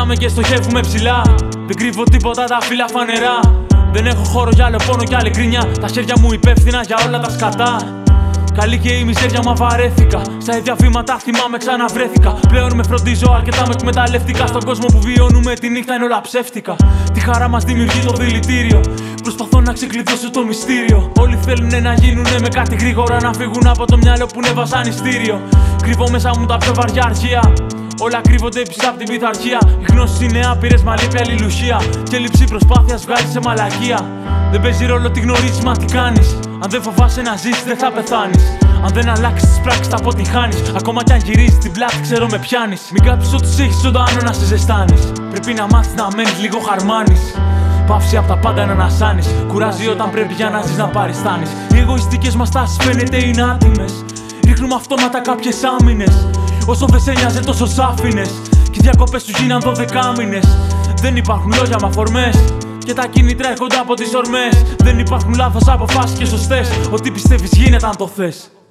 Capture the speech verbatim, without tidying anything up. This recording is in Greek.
Πατάμε και στοχεύουμε ψηλά. Δεν κρύβω τίποτα, τα φύλλα φανερά. Δεν έχω χώρο για άλλο πόνο κι άλλη γκρινιά. Τα χέρια μου υπεύθυνα για όλα τα σκατά. Καλή και η μιζέρια μα βαρέθηκα. Στα ίδια βήματα θυμάμαι ξαναβρέθηκα. Πλέον με φροντίζω αρκετά, με εκμεταλλεύτηκα. Στον κόσμο που βιώνουμε τη νύχτα είναι όλα ψεύτικα. Τη χαρά μας δημιουργεί το δηλητήριο. Προσπαθώ να ξεκλειδώσω το μυστήριο. Όλοι θέλουνε να γίνουνε με κάτι γρήγορα, να φύγουν από το μυαλό που είναι βασανιστήριο. Κρύβω μέσα μου τα πιο βαριά αρχεία. Όλα κρύβονται πίσω από την πειθαρχία. Οι γνώσεις είναι άπειρες, μα λείπει αλληλουχία. Και λήψη προσπάθειας βγάζει σε μαλακία. Δεν παίζει ρόλο τι γνωρίζεις, μα τι κάνεις. Αν δεν φοβάσαι να ζήσεις, δεν θα πεθάνεις. Αν δεν αλλάξεις τις πράξεις, θα αποτυχάνεις. Ακόμα κι αν γυρίζεις την πλάτη, ξέρω με πιάνεις. Μην κάψεις ό,τι έχεις ζωντανό να σε ζεστάνεις. Πρέπει να μάθεις να μένεις λίγο χαρμάνης. Παύση απ' τα πάντα να ανασάνεις. Κουράζει όταν πρέπει για να ζεις να παριστάνεις. Οι εγωιστικές μας τάσεις φαίνεται είναι άτιμες. Ρίχνουμε αυτόματα κάποιες άμυνες. Όσο δεν σε νοιάζει, τόσο σ' άφηνες. Και οι διακοπές σου γίναν δώδεκα μήνες. Δεν υπάρχουν λόγια με αφορμές. Και τα κίνητρα έρχονται από τις ορμές. Δεν υπάρχουν λάθος αποφάσεις και σωστές. Ό,τι πιστεύεις γίνεται αν το θες.